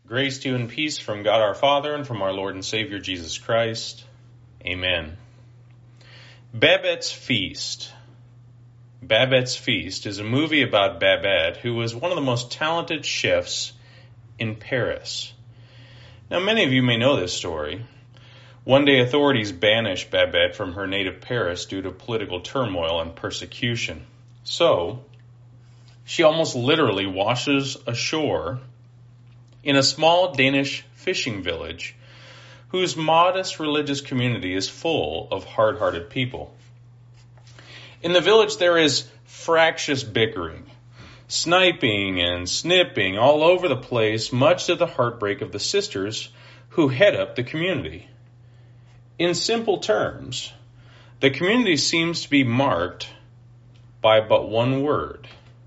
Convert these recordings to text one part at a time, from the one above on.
Grace to you and peace from God our Father and from our Lord and Savior Jesus Christ. Amen. Babette's Feast. Babette's Feast is a movie about Babette, who was one of the most talented chefs in Paris. Now, many of you may know this story. One day, authorities banished Babette from her native Paris due to political turmoil and persecution. So, she almost literally washes ashore in a small Danish fishing village whose modest religious community is full of hard-hearted people. In the village there is fractious bickering, sniping and snipping all over the place, much to the heartbreak of the sisters who head up the community. In simple terms, the community seems to be marked by but one word: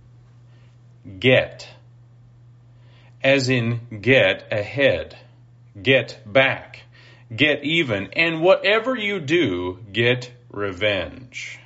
get. As in get ahead, get back, get even, and whatever you do, get revenge.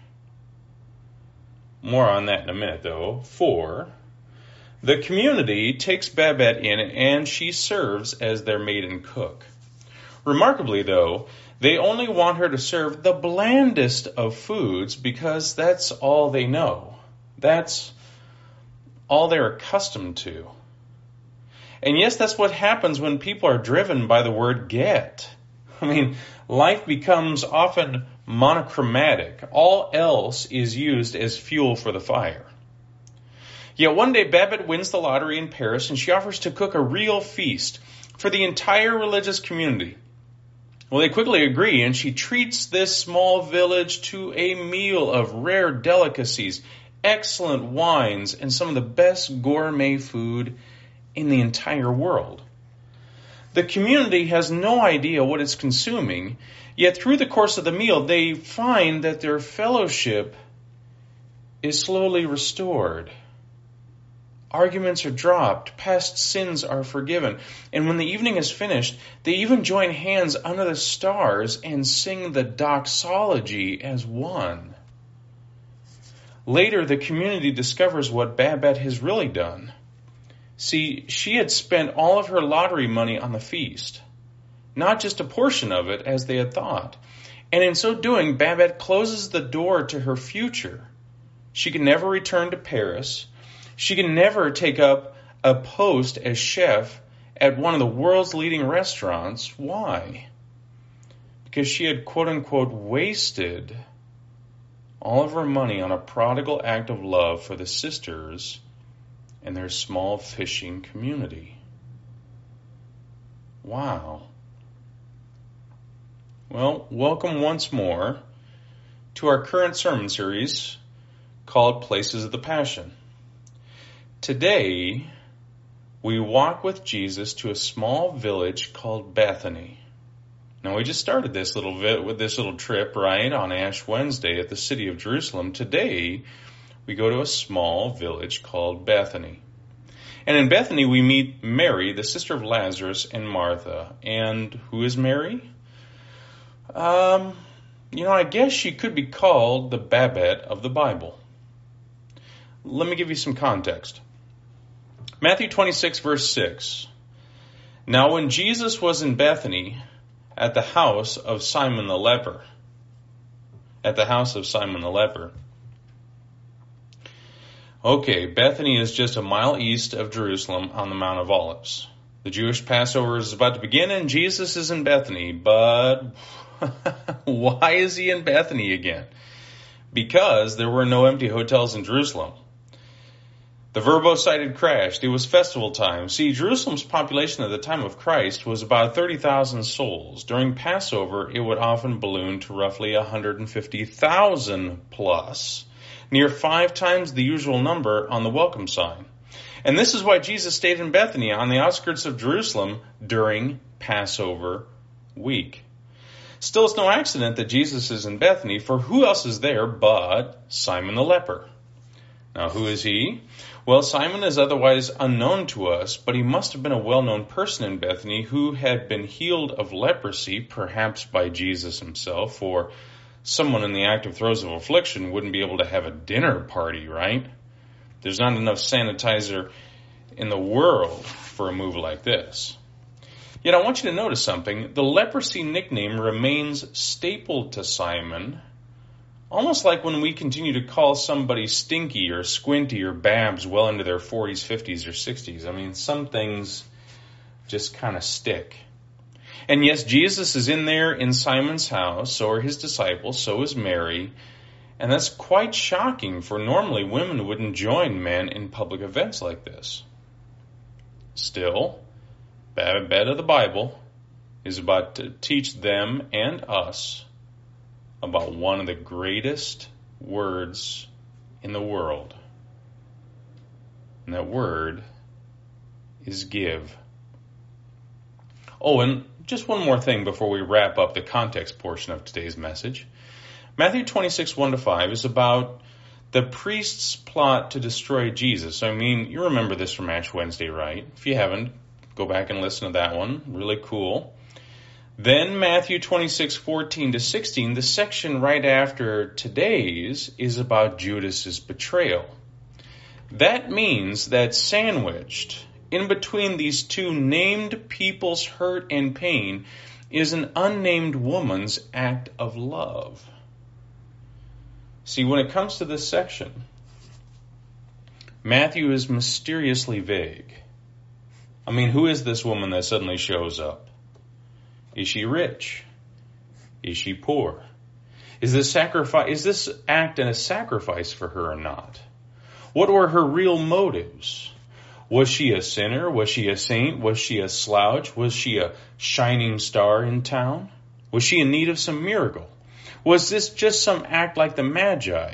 More on that in a minute, though. 4, the community takes Babette in and she serves as their maid and cook. Remarkably, though, they only want her to serve the blandest of foods because that's all they know. That's all they're accustomed to. And yes, that's what happens when people are driven by the word get. I mean, life becomes often monochromatic. All else is used as fuel for the fire. Yet one day Babette wins the lottery in Paris and she offers to cook a real feast for the entire religious community. Well, they quickly agree and she treats this small village to a meal of rare delicacies, excellent wines, and some of the best gourmet food in the entire world. The community has no idea what it's consuming, yet through the course of the meal, they find that their fellowship is slowly restored. Arguments are dropped, past sins are forgiven, and when the evening is finished, they even join hands under the stars and sing the doxology as one. Later, the community discovers what Babette has really done. See, she had spent all of her lottery money on the feast, not just a portion of it as they had thought. And in so doing, Babette closes the door to her future. She can never return to Paris. She can never take up a post as chef at one of the world's leading restaurants. Why? Because she had, quote-unquote, wasted all of her money on a prodigal act of love for the sisters and their small fishing community. Wow. Well, welcome once more to our current sermon series called Places of the Passion. Today, we walk with Jesus to a small village called Bethany. Now, we just started this little trip, right, on Ash Wednesday at the city of Jerusalem. Today, we go to a small village called Bethany. And in Bethany, we meet Mary, the sister of Lazarus, and Martha. And who is Mary? I guess she could be called the Babette of the Bible. Let me give you some context. Matthew 26, verse 6. Now when Jesus was in Bethany, at the house of Simon the leper. Okay, Bethany is just a mile east of Jerusalem on the Mount of Olives. The Jewish Passover is about to begin and Jesus is in Bethany, but why is he in Bethany again? Because there were no empty hotels in Jerusalem. The verbose had crashed. It was festival time. See, Jerusalem's population at the time of Christ was about 30,000 souls. During Passover, it would often balloon to roughly 150,000 plus, near 5 times the usual number on the welcome sign. And this is why Jesus stayed in Bethany on the outskirts of Jerusalem during Passover week. Still, it's no accident that Jesus is in Bethany, for who else is there but Simon the leper? Now, who is he? Well, Simon is otherwise unknown to us, but he must have been a well-known person in Bethany who had been healed of leprosy, perhaps by Jesus himself, for someone in the active throes of affliction wouldn't be able to have a dinner party, right? There's not enough sanitizer in the world for a move like this. Yet I want you to notice something. The leprosy nickname remains stapled to Simon, almost like when we continue to call somebody Stinky or Squinty or Babs well into their 40s, 50s, or 60s. I mean, some things just kind of stick. And yes, Jesus is in there in Simon's house, so are his disciples, so is Mary. And that's quite shocking, for normally women wouldn't join men in public events like this. Still, Babette of the Bible is about to teach them and us about one of the greatest words in the world. And that word is give. Oh, and just one more thing before we wrap up the context portion of today's message. Matthew 26, 1-5 is about the priest's plot to destroy Jesus. I mean, you remember this from Ash Wednesday, right? If you haven't, go back and listen to that one. Really cool. Then Matthew 26, 14-16, the section right after today's, is about Judas's betrayal. That means that sandwiched in between these two named people's hurt and pain is an unnamed woman's act of love. See, when it comes to this section, Matthew is mysteriously vague. I mean, who is this woman that suddenly shows up? Is she rich? Is she poor? Is this act a sacrifice for her or not? What were her real motives? Was she a sinner? Was she a saint? Was she a slouch? Was she a shining star in town? Was she in need of some miracle? Was this just some act like the Magi?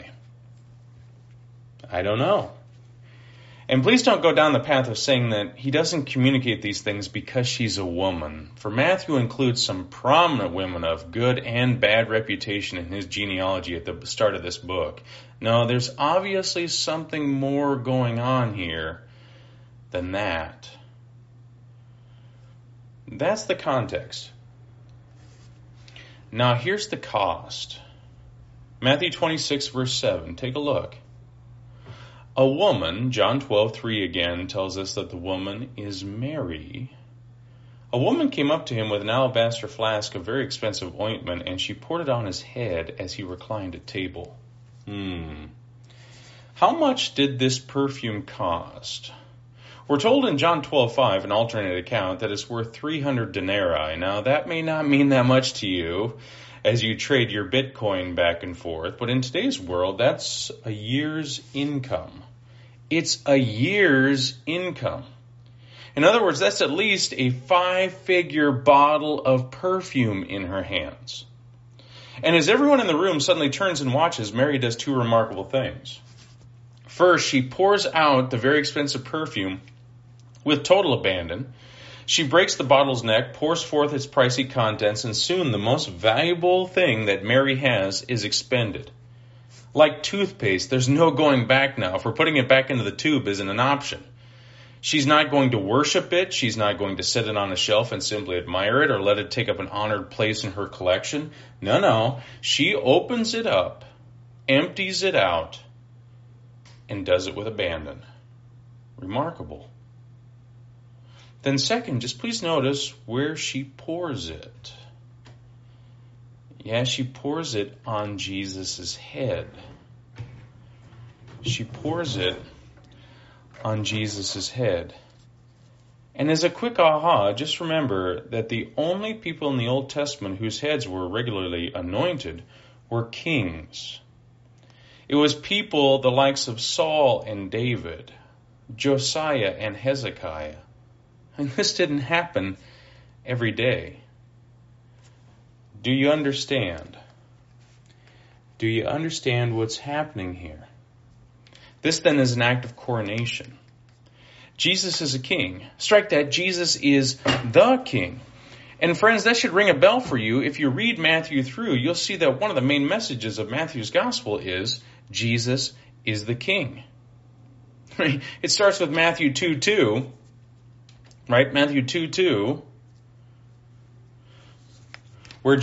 I don't know. And please don't go down the path of saying that he doesn't communicate these things because she's a woman. For Matthew includes some prominent women of good and bad reputation in his genealogy at the start of this book. No, there's obviously something more going on here than that. That's the context. Now here's the cost. Matthew 26, verse 7. Take a look. A woman, John 12:3 again tells us that the woman is Mary. A woman came up to him with an alabaster flask of very expensive ointment, and she poured it on his head as he reclined at table. How much did this perfume cost? We're told in John 12:5, an alternate account, that it's worth 300 denarii. Now, that may not mean that much to you as you trade your Bitcoin back and forth, but in today's world, that's a year's income. It's a year's income. In other words, that's at least a 5-figure bottle of perfume in her hands. And as everyone in the room suddenly turns and watches, Mary does two remarkable things. First, she pours out the very expensive perfume with total abandon. She breaks the bottle's neck, pours forth its pricey contents, and soon the most valuable thing that Mary has is expended. Like toothpaste, there's no going back now, for putting it back into the tube isn't an option. She's not going to worship it. She's not going to set it on a shelf and simply admire it or let it take up an honored place in her collection. No. She opens it up, empties it out, and does it with abandon. Remarkable. Then second, just please notice where she pours it. Yeah, she pours it on Jesus' head. She pours it on Jesus' head. And as a quick aha, just remember that the only people in the Old Testament whose heads were regularly anointed were kings. It was people the likes of Saul and David, Josiah and Hezekiah. And this didn't happen every day. Do you understand? Do you understand what's happening here? This then is an act of coronation. Jesus is a king. Strike that, Jesus is the king. And friends, that should ring a bell for you. If you read Matthew through, you'll see that one of the main messages of Matthew's gospel is Jesus is the king. It starts with Matthew 2:2, right? Matthew 2:2, where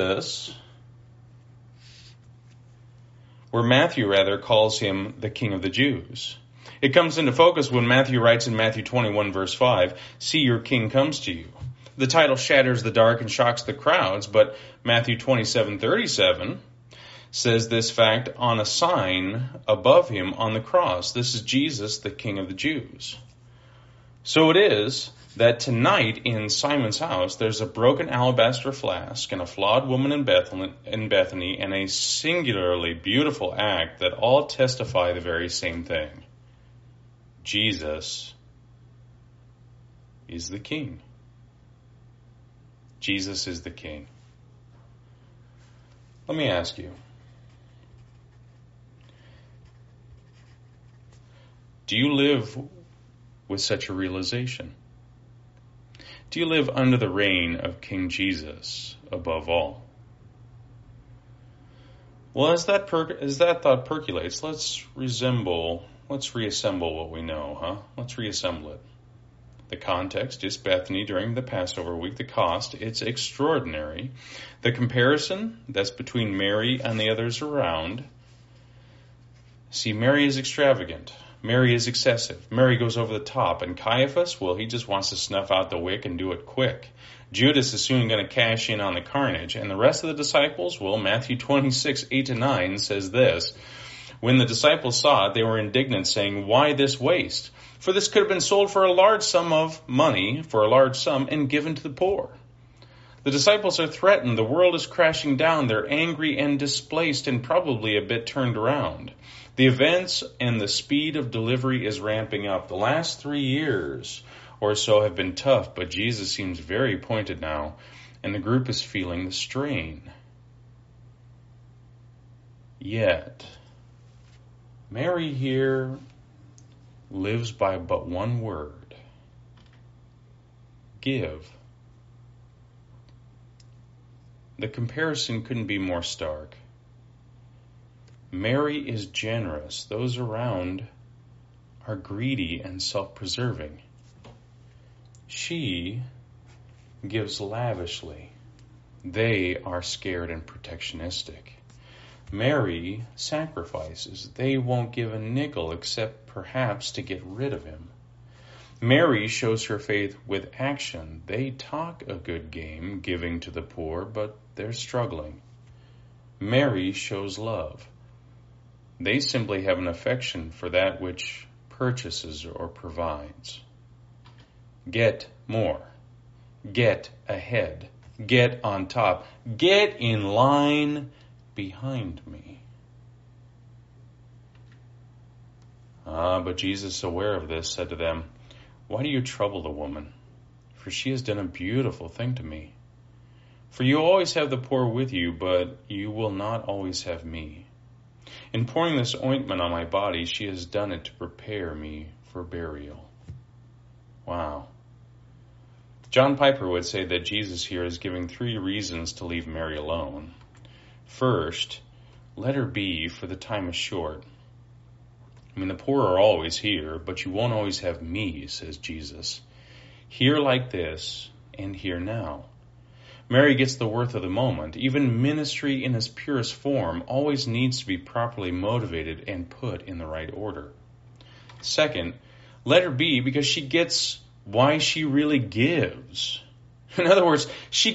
Matthew calls him the King of the Jews. It comes into focus when Matthew writes in Matthew 21 verse 5, "See, your king comes to you." The title shatters the dark and shocks the crowds, but Matthew 27:37 says this fact on a sign above him on the cross. This is Jesus, the King of the Jews. So it is that tonight in Simon's house, there's a broken alabaster flask and a flawed woman in Bethany and a singularly beautiful act that all testify the very same thing. Jesus is the King. Jesus is the King. Let me ask you, do you live with such a realization? Do you live under the reign of King Jesus above all? Well, as that thought percolates, let's reassemble what we know, huh? Let's reassemble it. The context is Bethany during the Passover week. The cost, it's extraordinary. The comparison, that's between Mary and the others around. See, Mary is extravagant. Mary is excessive. Mary goes over the top. And Caiaphas, well, he just wants to snuff out the wick and do it quick. Judas is soon going to cash in on the carnage. And the rest of the disciples, well, Matthew 26:8-9 says this. When the disciples saw it, they were indignant, saying, "Why this waste? For this could have been sold for a large sum, and given to the poor." The disciples are threatened. The world is crashing down. They're angry and displaced and probably a bit turned around. The events and the speed of delivery is ramping up. The last 3 years or so have been tough, but Jesus seems very pointed now, and the group is feeling the strain. Yet, Mary here lives by but one word: give. The comparison couldn't be more stark. Mary is generous. Those around are greedy and self-preserving. She gives lavishly. They are scared and protectionistic. Mary sacrifices. They won't give a nickel except perhaps to get rid of him. Mary shows her faith with action. They talk a good game, giving to the poor, but they're struggling. Mary shows love. They simply have an affection for that which purchases or provides. Get more. Get ahead. Get on top. Get in line behind me. But Jesus, aware of this, said to them, "Why do you trouble the woman? For she has done a beautiful thing to me. For you always have the poor with you, but you will not always have me. In pouring this ointment on my body, she has done it to prepare me for burial." Wow. John Piper would say that Jesus here is giving 3 reasons to leave Mary alone. First, let her be, for the time is short. The poor are always here, but you won't always have me, says Jesus. Here like this, and here now. Mary gets the worth of the moment. Even ministry in its purest form always needs to be properly motivated and put in the right order. Second, let her be because she gets why she really gives. In other words,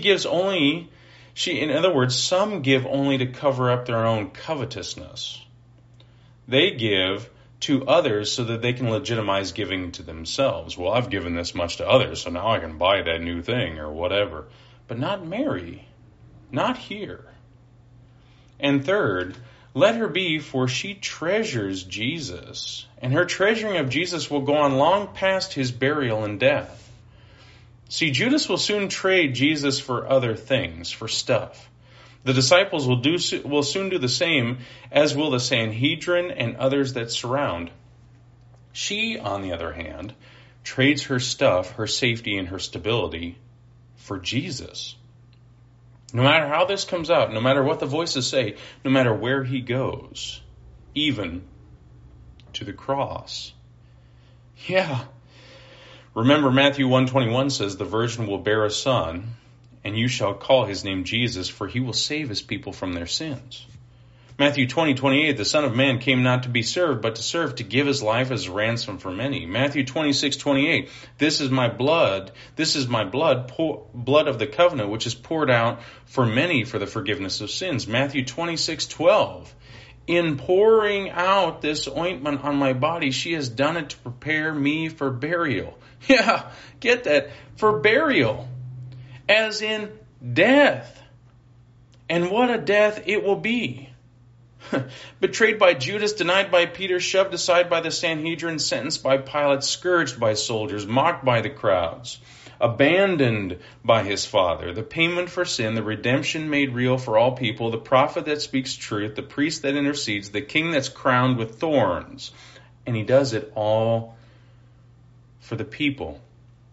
some give only to cover up their own covetousness. They give to others so that they can legitimize giving to themselves. Well, I've given this much to others, so now I can buy that new thing or whatever. But not Mary. Not here. And third, let her be, for she treasures Jesus. And her treasuring of Jesus will go on long past his burial and death. See, Judas will soon trade Jesus for other things, for stuff. The disciples will soon do the same, as will the Sanhedrin and others that surround. She, on the other hand, trades her stuff, her safety, and her stability for Jesus. No matter how this comes out, no matter what the voices say, no matter where he goes, even to the cross. Yeah. Remember, Matthew 1:21 says, "The virgin will bear a son, and you shall call his name Jesus, for he will save his people from their sins." Matthew 20:28, the Son of Man came not to be served, but to serve, to give his life as a ransom for many. Matthew 26:28, this is my blood, blood of the covenant, which is poured out for many for the forgiveness of sins. Matthew 26:12, in pouring out this ointment on my body, she has done it to prepare me for burial. Yeah, get that, for burial, as in death. And what a death it will be. Betrayed by Judas, denied by Peter, shoved aside by the Sanhedrin, sentenced by Pilate, scourged by soldiers, mocked by the crowds, abandoned by his Father, the payment for sin, the redemption made real for all people, the prophet that speaks truth, the priest that intercedes, the king that's crowned with thorns. And he does it all for the people,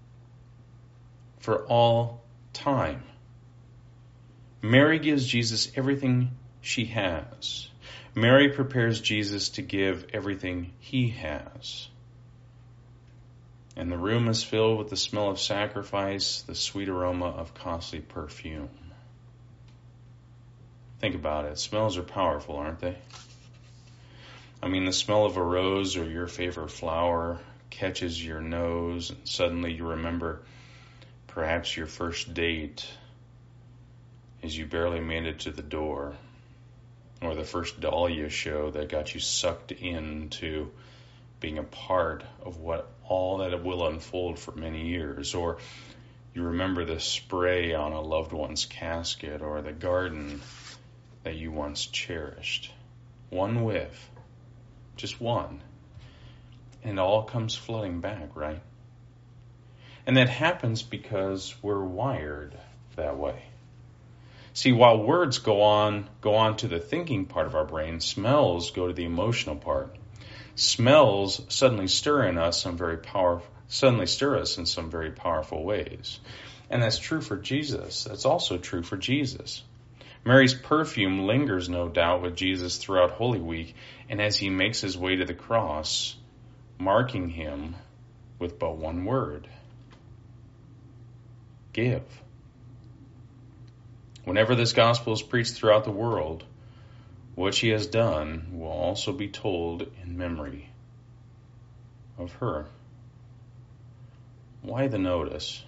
for all time. Mary gives Jesus everything she has. Mary prepares Jesus to give everything he has. And the room is filled with the smell of sacrifice, the sweet aroma of costly perfume. Think about it. Smells are powerful, aren't they? I mean, the smell of a rose or your favorite flower catches your nose, and suddenly you remember perhaps your first date as you barely made it to the door, or the first Dahlia show that got you sucked into being a part of all that it will unfold for many years, or you remember the spray on a loved one's casket, or the garden that you once cherished. One whiff, just one, and it all comes flooding back, right? And that happens because we're wired that way. See, while words go on to the thinking part of our brain, smells go to the emotional part. Smells suddenly stir us in some very powerful ways. And that's true for Jesus. That's also true for Jesus. Mary's perfume lingers, no doubt, with Jesus throughout Holy Week, and as he makes his way to the cross, marking him with but one word: give. Whenever this gospel is preached throughout the world, what she has done will also be told in memory of her. Why the notice?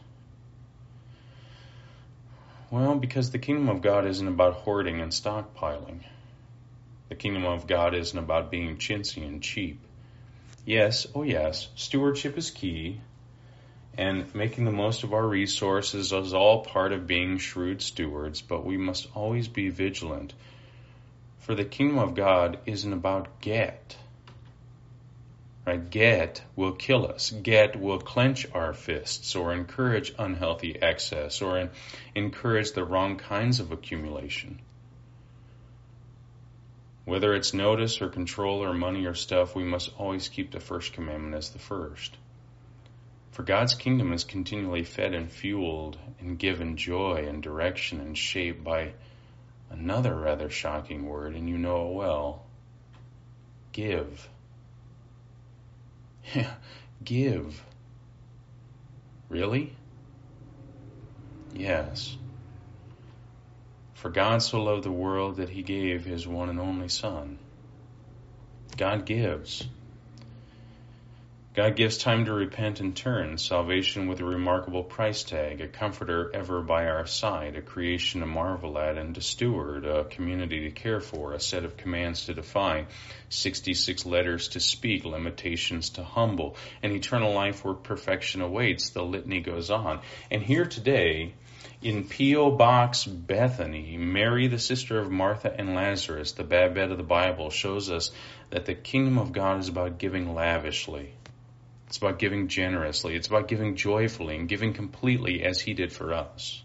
Well, because the kingdom of God isn't about hoarding and stockpiling. The kingdom of God isn't about being chintzy and cheap. Yes, oh yes, stewardship is key, and making the most of our resources is all part of being shrewd stewards, but we must always be vigilant. For the kingdom of God isn't about get. Right? Get will kill us. Get will clench our fists or encourage unhealthy excess or encourage the wrong kinds of accumulation. Whether it's notice or control or money or stuff, we must always keep the first commandment as the first. For God's kingdom is continually fed and fueled and given joy and direction and shape by another rather shocking word, and you know it well: give. Yeah, give. Really? Yes. For God so loved the world that he gave his one and only Son. God gives. God gives time to repent and turn, salvation with a remarkable price tag, a comforter ever by our side, a creation to marvel at and to steward, a community to care for, a set of commands to defy, 66 letters to speak, limitations to humble, an eternal life where perfection awaits. The litany goes on. And here today, in P.O. Box Bethany, Mary, the sister of Martha and Lazarus, the Babette of the Bible, shows us that the kingdom of God is about giving lavishly. It's about giving generously. It's about giving joyfully and giving completely as he did for us.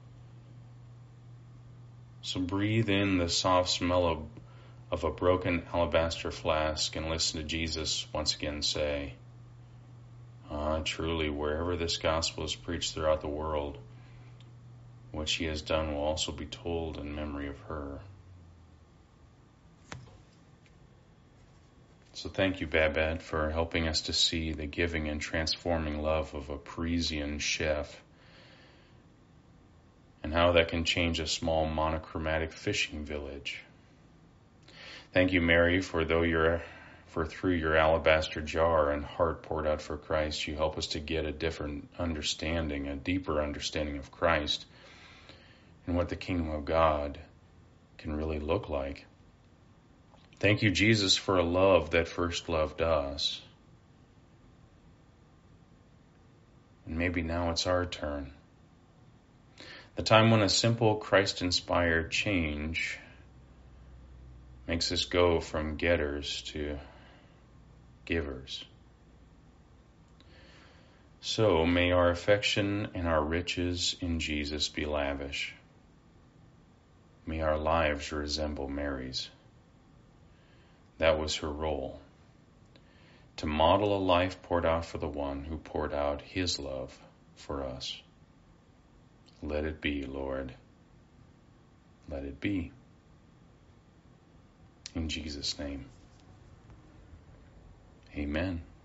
So breathe in the soft smell of a broken alabaster flask and listen to Jesus once again say, truly, wherever this gospel is preached throughout the world, what she has done will also be told in memory of her. So thank you, Babette, for helping us to see the giving and transforming love of a Parisian chef and how that can change a small monochromatic fishing village. Thank you, Mary, for through your alabaster jar and heart poured out for Christ, you help us to get a different understanding, a deeper understanding of Christ and what the kingdom of God can really look like. Thank you, Jesus, for a love that first loved us. And maybe now it's our turn. The time when a simple Christ-inspired change makes us go from getters to givers. So may our affection and our riches in Jesus be lavish. May our lives resemble Mary's. That was her role, to model a life poured out for the one who poured out his love for us. Let it be, Lord. Let it be. In Jesus' name, amen.